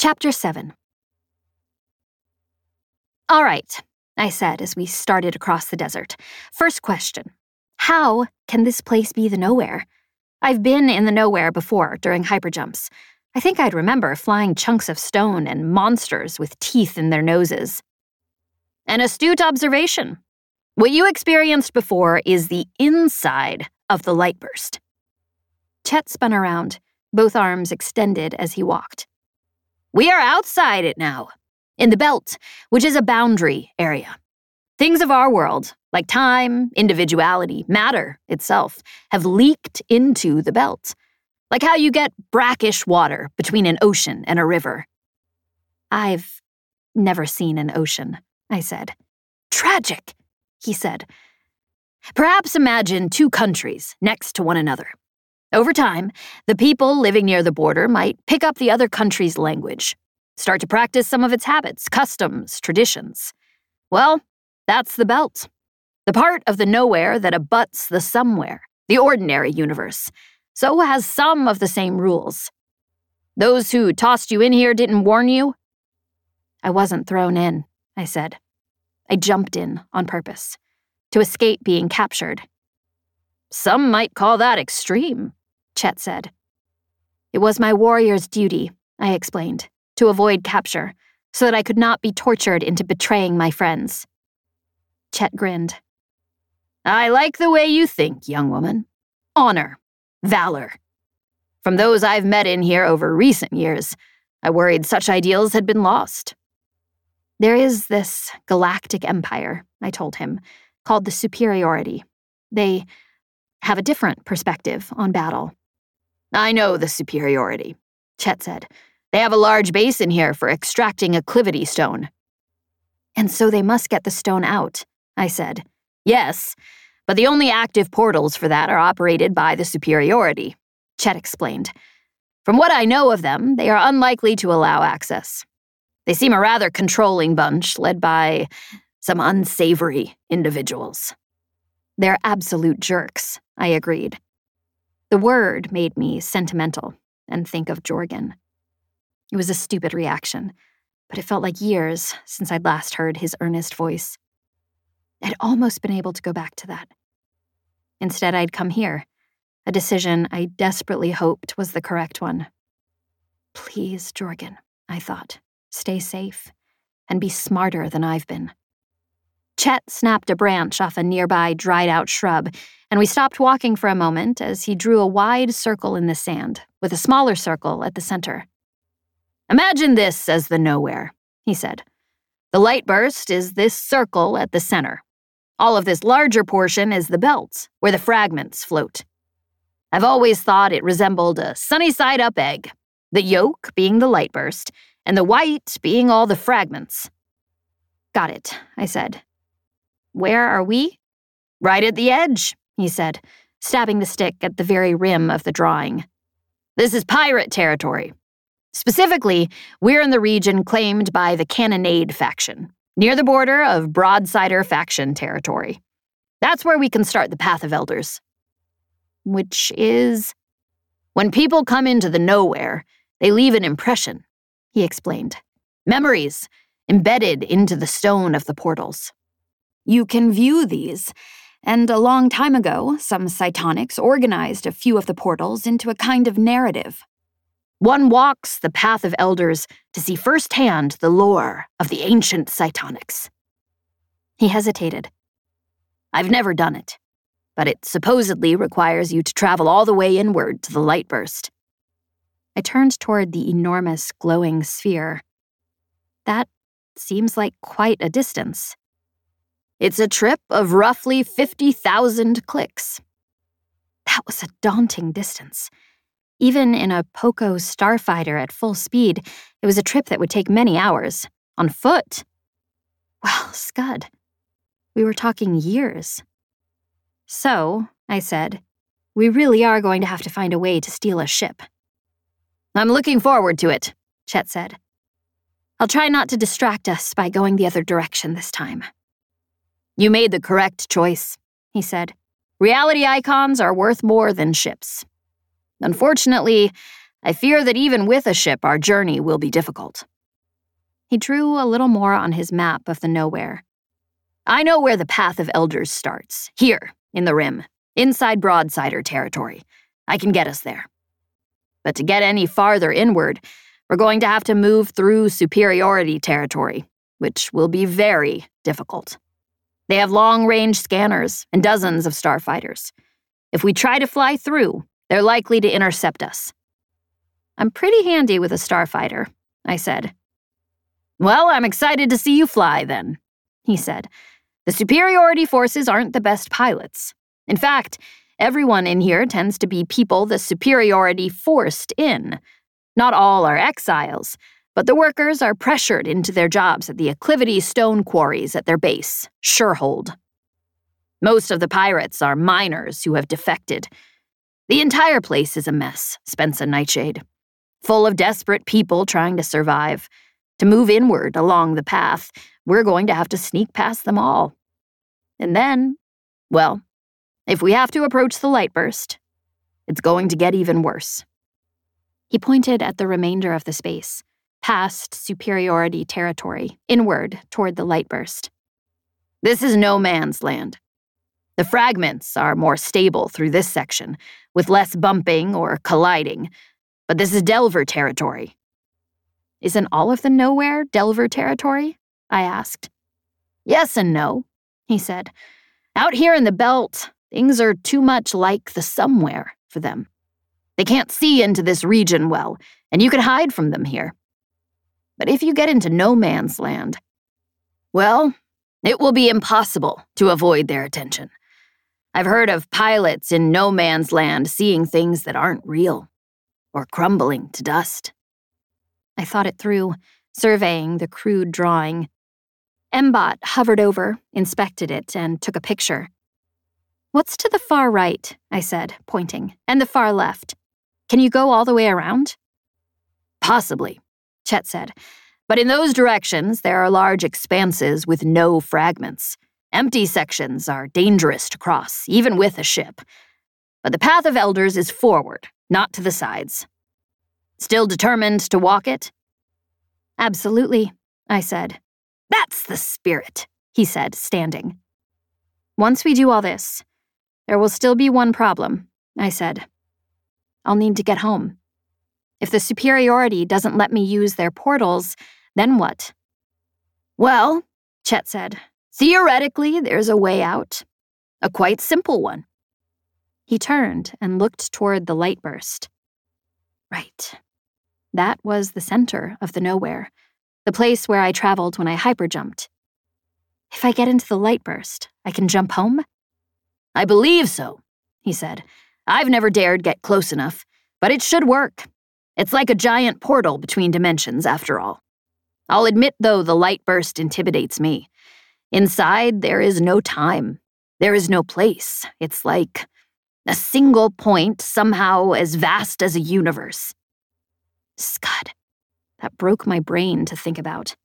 Chapter 7. All right, I said as we started across the desert. First question. How can this place be the nowhere? I've been in the nowhere before during hyperjumps. I think I'd remember flying chunks of stone and monsters with teeth in their noses. An astute observation. What you experienced before is the inside of the light burst. Chet spun around, both arms extended as he walked. We are outside it now, in the belt, which is a boundary area. Things of our world, like time, individuality, matter itself, have leaked into the belt, like how you get brackish water between an ocean and a river. I've never seen an ocean, I said. Tragic, he said. Perhaps imagine two countries next to one another. Over time, the people living near the border might pick up the other country's language, start to practice some of its habits, customs, traditions. Well, that's the belt. The part of the nowhere that abuts the somewhere, the ordinary universe, so has some of the same rules. Those who tossed you in here didn't warn you? I wasn't thrown in, I said. I jumped in on purpose, to escape being captured. Some might call that extreme, Chet said. It was my warrior's duty, I explained, to avoid capture, so that I could not be tortured into betraying my friends. Chet grinned. I like the way you think, young woman. Honor, valor. From those I've met in here over recent years, I worried such ideals had been lost. There is this galactic empire, I told him, called the Superiority. They have a different perspective on battle. I know the Superiority, Chet said. They have a large base in here for extracting acclivity stone. And so they must get the stone out, I said. Yes, but the only active portals for that are operated by the Superiority, Chet explained. From what I know of them, they are unlikely to allow access. They seem a rather controlling bunch led by some unsavory individuals. They're absolute jerks, I agreed. The word made me sentimental and think of Jorgen. It was a stupid reaction, but it felt like years since I'd last heard his earnest voice. I'd almost been able to go back to that. Instead, I'd come here, a decision I desperately hoped was the correct one. Please, Jorgen, I thought, stay safe and be smarter than I've been. Chet snapped a branch off a nearby dried-out shrub, and we stopped walking for a moment as he drew a wide circle in the sand, with a smaller circle at the center. Imagine this as the nowhere, he said. The light burst is this circle at the center. All of this larger portion is the belt, where the fragments float. I've always thought it resembled a sunny-side-up egg, the yolk being the light burst, and the white being all the fragments. Got it, I said. Where are we? Right at the edge, he said, stabbing the stick at the very rim of the drawing. This is pirate territory. Specifically, we're in the region claimed by the Cannonade faction, near the border of Broadsider faction territory. That's where we can start the Path of Elders. Which is? When people come into the nowhere, they leave an impression, he explained. Memories, embedded into the stone of the portals. You can view these, and a long time ago, some Cytonics organized a few of the portals into a kind of narrative. One walks the Path of Elders to see firsthand the lore of the ancient Cytonics. He hesitated. I've never done it, but it supposedly requires you to travel all the way inward to the light burst. I turned toward the enormous glowing sphere. That seems like quite a distance. It's a trip of roughly 50,000 clicks. That was a daunting distance. Even in a Poco starfighter at full speed, it was a trip that would take many hours. On foot. Well, Scud, we were talking years. So, I said, we really are going to have to find a way to steal a ship. I'm looking forward to it, Chet said. I'll try not to distract us by going the other direction this time. You made the correct choice, he said. Reality icons are worth more than ships. Unfortunately, I fear that even with a ship, our journey will be difficult. He drew a little more on his map of the nowhere. I know where the Path of Elders starts. Here, in the Rim, inside Broadsider territory. I can get us there. But to get any farther inward, we're going to have to move through Superiority territory, which will be very difficult. They have long-range scanners and dozens of starfighters. If we try to fly through, they're likely to intercept us. I'm pretty handy with a starfighter, I said. Well, I'm excited to see you fly, then, he said. The Superiority forces aren't the best pilots. In fact, everyone in here tends to be people the Superiority forced in. Not all are exiles, but the workers are pressured into their jobs at the Acclivity stone quarries at their base, Surehold. Most of the pirates are miners who have defected. The entire place is a mess, Spensa Nightshade. Full of desperate people trying to survive. To move inward along the path, we're going to have to sneak past them all. And then, well, if we have to approach the Lightburst, it's going to get even worse. He pointed at the remainder of the space, past Superiority territory, inward toward the Lightburst. This is no man's land. The fragments are more stable through this section, with less bumping or colliding, but this is Delver territory. Isn't all of the nowhere Delver territory? I asked. Yes and no, he said. Out here in the belt, things are too much like the somewhere for them. They can't see into this region well, and you can hide from them here. But if you get into no man's land, well, it will be impossible to avoid their attention. I've heard of pilots in no man's land seeing things that aren't real, or crumbling to dust. I thought it through, surveying the crude drawing. Mbot hovered over, inspected it, and took a picture. What's to the far right, I said, pointing, and the far left? Can you go all the way around? Possibly, Chet said. But in those directions, there are large expanses with no fragments. Empty sections are dangerous to cross, even with a ship. But the Path of Elders is forward, not to the sides. Still determined to walk it? Absolutely, I said. That's the spirit, he said, standing. Once we do all this, there will still be one problem, I said. I'll need to get home. If the Superiority doesn't let me use their portals, then what? Well, Chet said, theoretically there's a way out. A quite simple one. He turned and looked toward the Lightburst. Right. That was the center of the nowhere, the place where I traveled when I hyperjumped. If I get into the Lightburst, I can jump home? I believe so, he said. I've never dared get close enough, but it should work. It's like a giant portal between dimensions, after all. I'll admit, though, the Lightburst intimidates me. Inside, there is no time. There is no place. It's like a single point, somehow as vast as a universe. Scud. That broke my brain to think about.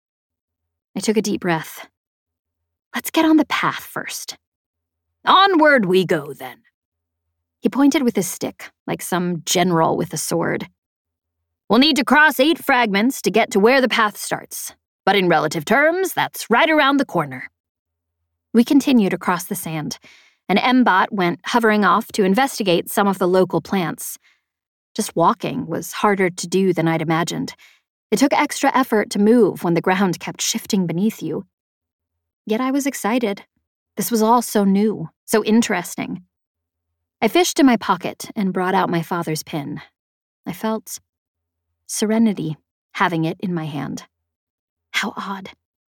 I took a deep breath. Let's get on the path first. Onward we go, then. He pointed with his stick, like some general with a sword. We'll need to cross 8 fragments to get to where the path starts, but in relative terms, that's right around the corner. We continued across the sand, and Mbot went hovering off to investigate some of the local plants. Just walking was harder to do than I'd imagined. It took extra effort to move when the ground kept shifting beneath you. Yet I was excited. This was all so new, so interesting. I fished in my pocket and brought out my father's pin. I felt serenity having it in my hand. How odd.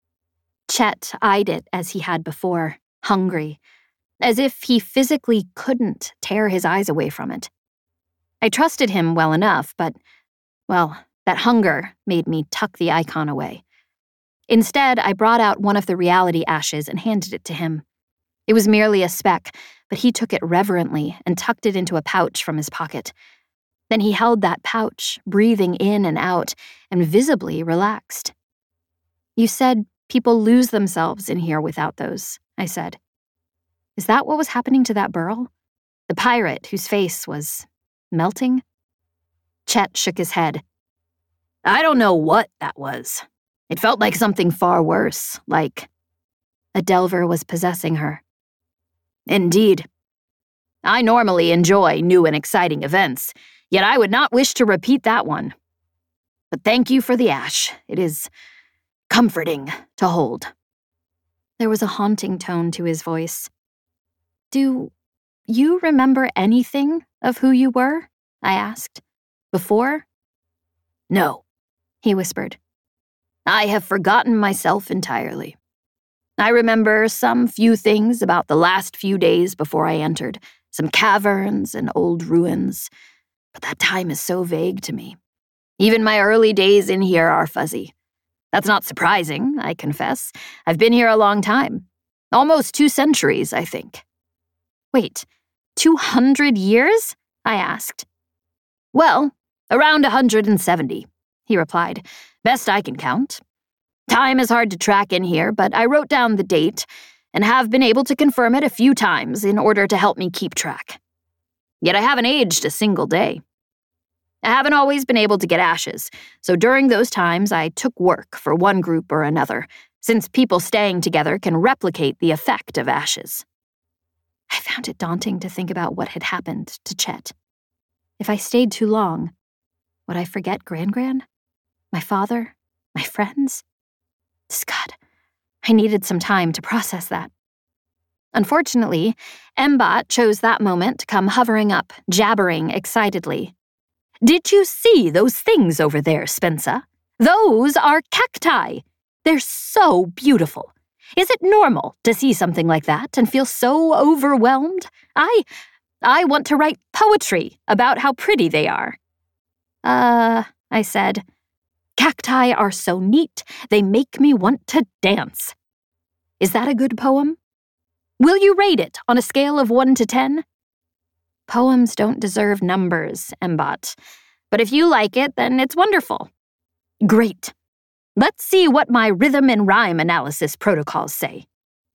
Chet eyed it as he had before, hungry, as if he physically couldn't tear his eyes away from it. I trusted him well enough, but, well, that hunger made me tuck the icon away. Instead, I brought out one of the reality ashes and handed it to him. It was merely a speck, but he took it reverently and tucked it into a pouch from his pocket. Then he held that pouch, breathing in and out, and visibly relaxed. You said people lose themselves in here without those, I said. Is that what was happening to that Burl? The pirate whose face was melting? Chet shook his head. I don't know what that was. It felt like something far worse, like a Delver was possessing her. Indeed. I normally enjoy new and exciting events, yet I would not wish to repeat that one. But thank you for the ash. It is comforting to hold. There was a haunting tone to his voice. Do you remember anything of who you were? I asked. Before? No, he whispered. I have forgotten myself entirely. I remember some few things about the last few days before I entered, some caverns and old ruins, but that time is so vague to me. Even my early days in here are fuzzy. That's not surprising, I confess. I've been here a long time. Almost 2 centuries, I think. Wait, 200 years? I asked. Well, around 170, he replied. Best I can count. Time is hard to track in here, but I wrote down the date and have been able to confirm it a few times in order to help me keep track. Yet I haven't aged a single day. I haven't always been able to get ashes, so during those times I took work for one group or another, since people staying together can replicate the effect of ashes. I found it daunting to think about what had happened to Chet. If I stayed too long, would I forget Gran? My father? My friends? Scud, I needed some time to process that. Unfortunately, Mbot chose that moment to come hovering up, jabbering excitedly. Did you see those things over there, Spencer? Those are cacti. They're so beautiful. Is it normal to see something like that and feel so overwhelmed? I want to write poetry about how pretty they are. I said. Cacti are so neat, they make me want to dance. Is that a good poem? Will you rate it on a scale of 1 to 10? Poems don't deserve numbers, Mbot. But if you like it, then it's wonderful. Great. Let's see what my rhythm and rhyme analysis protocols say.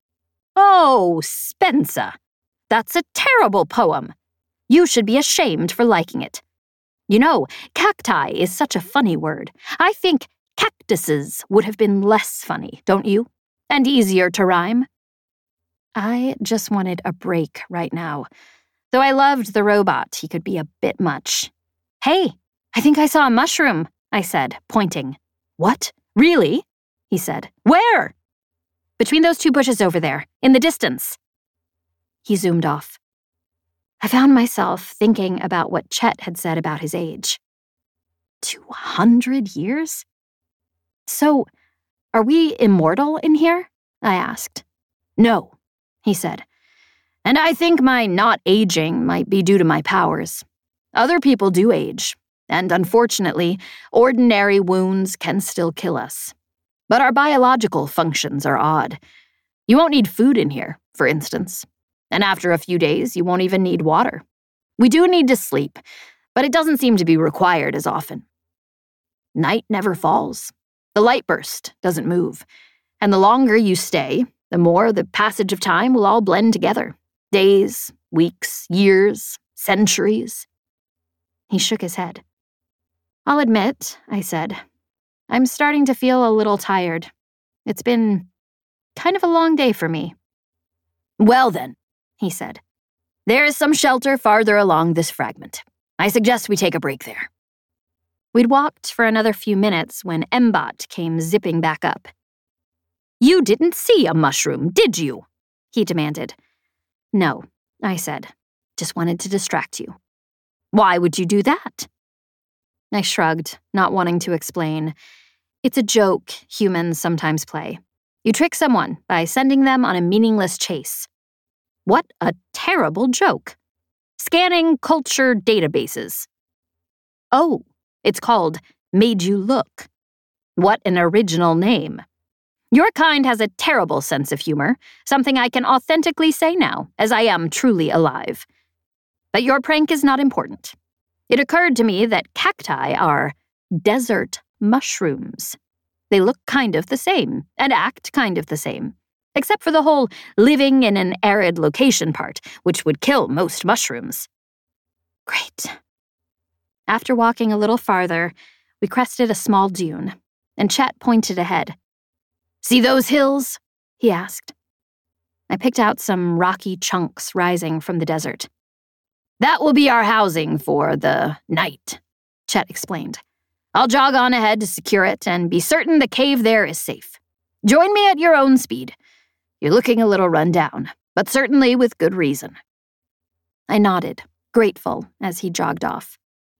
Oh, Spencer. That's a terrible poem. You should be ashamed for liking it. You know, cacti is such a funny word. I think cactuses would have been less funny, don't you? And easier to rhyme. I just wanted a break right now. Though I loved the robot, he could be a bit much. Hey, I think I saw a mushroom, I said, pointing. What? Really? He said. Where? Between those 2 bushes over there, in the distance. He zoomed off. I found myself thinking about what Chet had said about his age. 200 years? So, are we immortal in here? I asked. No, he said. And I think my not aging might be due to my powers. Other people do age, and unfortunately, ordinary wounds can still kill us. But our biological functions are odd. You won't need food in here, for instance. And after a few days, you won't even need water. We do need to sleep, but it doesn't seem to be required as often. Night never falls. The light burst doesn't move. And the longer you stay, the more the passage of time will all blend together. Days, weeks, years, centuries. He shook his head. I'll admit, I said, I'm starting to feel a little tired. It's been kind of a long day for me. Well then, he said. There is some shelter farther along this fragment. I suggest we take a break there. We'd walked for another few minutes when Mbot came zipping back up. You didn't see a mushroom, did you? He demanded. No, I said. Just wanted to distract you. Why would you do that? I shrugged, not wanting to explain. It's a joke humans sometimes play. You trick someone by sending them on a meaningless chase. What a terrible joke. Scanning culture databases. Oh, it's called Made You Look. What an original name. Your kind has a terrible sense of humor, something I can authentically say now, as I am truly alive. But your prank is not important. It occurred to me that cacti are desert mushrooms. They look kind of the same, and act kind of the same. Except for the whole living in an arid location part, which would kill most mushrooms. Great. After walking a little farther, we crested a small dune, and Chet pointed ahead. "See those hills?" he asked. I picked out some rocky chunks rising from the desert. "That will be our housing for the night," Chet explained. "I'll jog on ahead to secure it and be certain the cave there is safe. Join me at your own speed. You're looking a little run down, but certainly with good reason." I nodded, grateful, as he jogged off.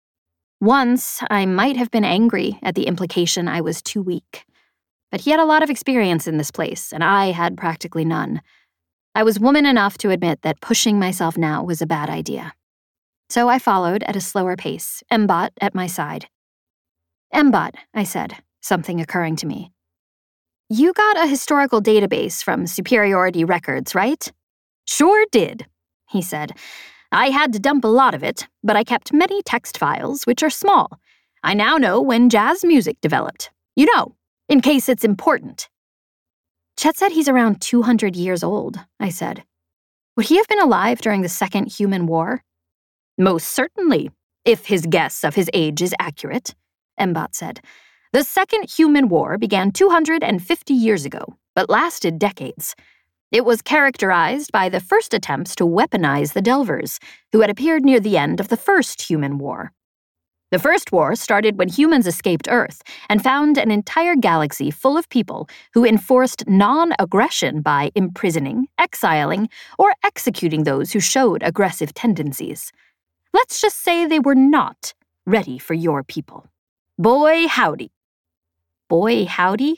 Once, I might have been angry at the implication I was too weak. But he had a lot of experience in this place, and I had practically none. I was woman enough to admit that pushing myself now was a bad idea. So I followed at a slower pace, Mbot at my side. "Mbot," I said, something occurring to me. "You got a historical database from Superiority Records, right?" "Sure did," he said. "I had to dump a lot of it, but I kept many text files, which are small. I now know when jazz music developed. You know, in case it's important." "Chet said he's around 200 years old," I said. "Would he have been alive during the Second Human War?" "Most certainly, if his guess of his age is accurate," Mbot said. "The Second Human War began 250 years ago, but lasted decades. It was characterized by the first attempts to weaponize the Delvers, who had appeared near the end of the First Human War. The First War started when humans escaped Earth and found an entire galaxy full of people who enforced non-aggression by imprisoning, exiling, or executing those who showed aggressive tendencies. Let's just say they were not ready for your people. Boy, howdy." "Boy, howdy?"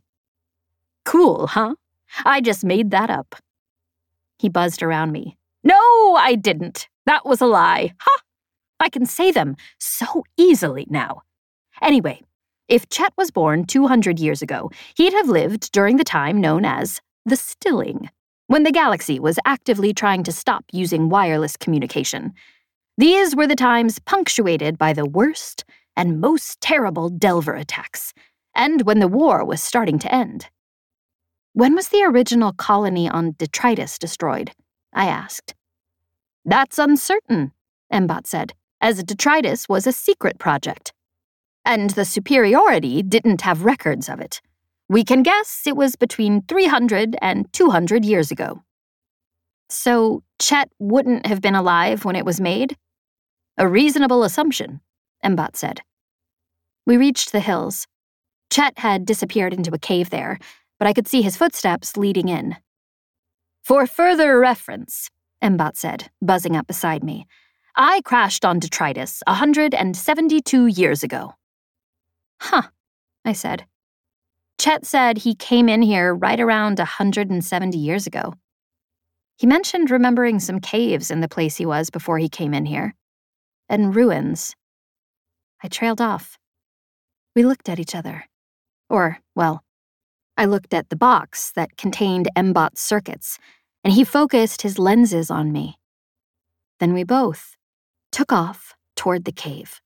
"Cool, huh? I just made that up." He buzzed around me. "No, I didn't. That was a lie. Ha! I can say them so easily now. Anyway, if Chet was born 200 years ago, he'd have lived during the time known as the Stilling, when the galaxy was actively trying to stop using wireless communication. These were the times punctuated by the worst and most terrible Delver attacks, and when the war was starting to end." "When was the original colony on Detritus destroyed?" I asked. "That's uncertain," Mbot said, "as Detritus was a secret project. And the Superiority didn't have records of it. We can guess it was between 300 and 200 years ago." "So Chet wouldn't have been alive when it was made?" "A reasonable assumption," Mbot said. We reached the hills. Chet had disappeared into a cave there, but I could see his footsteps leading in. "For further reference," Mbot said, buzzing up beside me, "I crashed on Detritus 172 years ago." "Huh," I said. "Chet said he came in here right around 170 years ago. He mentioned remembering some caves in the place he was before he came in here. And ruins." I trailed off. We looked at each other. Or, well, I looked at the box that contained Mbot's circuits, and he focused his lenses on me. Then we both took off toward the cave.